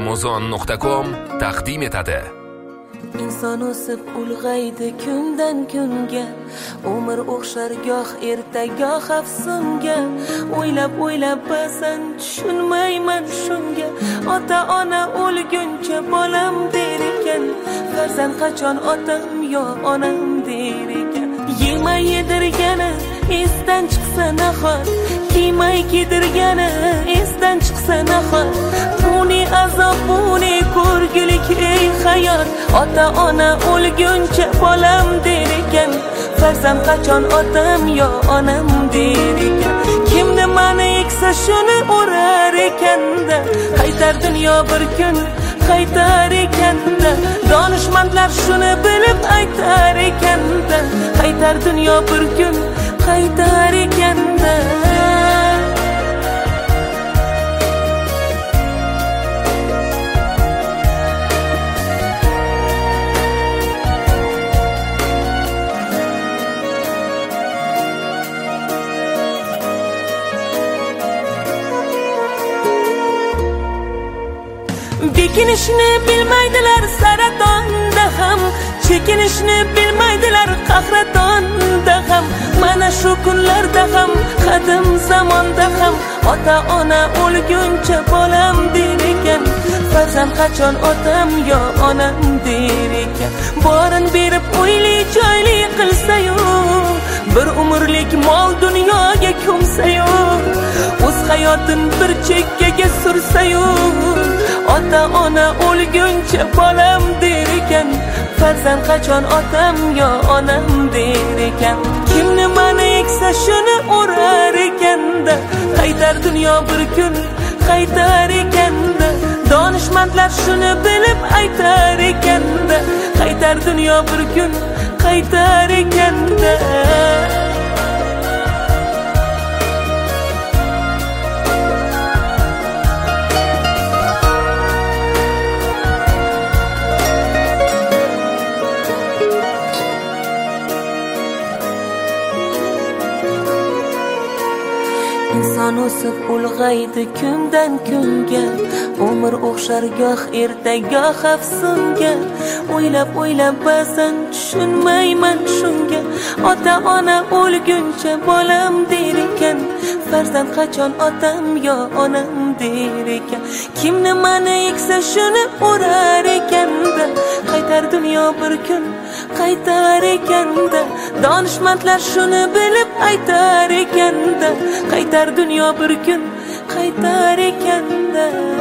Amazon.com taqdim etadi. Inson o'sib ulg'aydi kundan kunga, umr o'xshar goh erta goh afsunga. O'ylab ba'zan tushunmayman shunga, ota ona o'lguncha bolam der ekan, farzand qachon otam yo onam der ekan. Yemay yedirgani esdan chiqsa nahot, kiymay kiydirgani esdan chiqsa nahot. Buni azob, buni ko'rgulik ey hayot. Ota ona o'lguncha bolam der ekan, farzand qachon otam yo onam der ekan. Kim nimani eksa shuni o'rar ekanda, qaytar dunyo bir kun qaytar ekanda. Donishmandlar shuni bilib aytar ekanda, qaytar dunyo bir kun qaytar ekanda. Bekinishni bilmaydilar saratonda ham, chekinishni bilmaydilar qahratonda ham. Mana shu kunlarda ham, qadim zamonda ham, ota ona o'lguncha bolam der ekan, farzand qachon otam yo onam der ekan. Borin berib uyli joyli qilsa-yu, bir umrlik mol dunyoga ko'msa-yu, o'z hayotin bir chekkaga sursa-yu, ota ona o'lguncha bolam der ekan, farzand qachon otam yo onam der ekan. Kim nimani eksa shuni o'rar ekanda, qaytar dunyo bir kun qaytar ekanda. Donishmandlar shuni bilib aytar ekanda, qaytar dunyo bir kun qaytar ekanda. Inson o'sib ulg'aydi kundan kunga, umr o'xshar goh erta goh afsunga. O'ylab ba'zan tushunmayman shunga, ota ona o'lguncha bolam der ekan, farzand qachon otam yo onam der ekan. Kim nimani eksa shuni o'rar ekanda, qaytar dunyo bir kun qaytar ekanda. Donishmandlar shuni bilib aytar ekanda, qaytar dunyo bir kun qaytar ekanda.